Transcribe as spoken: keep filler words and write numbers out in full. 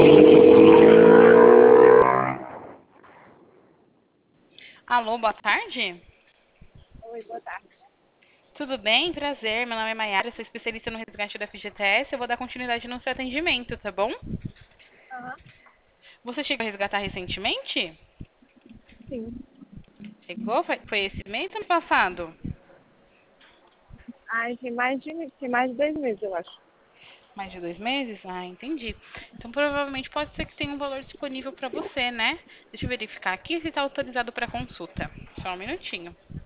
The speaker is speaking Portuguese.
Alô, boa tarde. Oi, boa tarde. Tudo bem? Prazer. Meu nome é Mayara, sou especialista no resgate da F G T S. Eu vou dar continuidade no seu atendimento, tá bom? Aham, Você chegou a resgatar recentemente? sim. Chegou? Foi, foi esse mês ou ano passado? Ai, tem mais de, tem mais de dois meses, eu acho. Mais de dois meses? Ah, entendi. Então provavelmente pode ser que tenha um valor disponível para você, né? Deixa eu verificar aqui se está autorizado para consulta. Só um minutinho.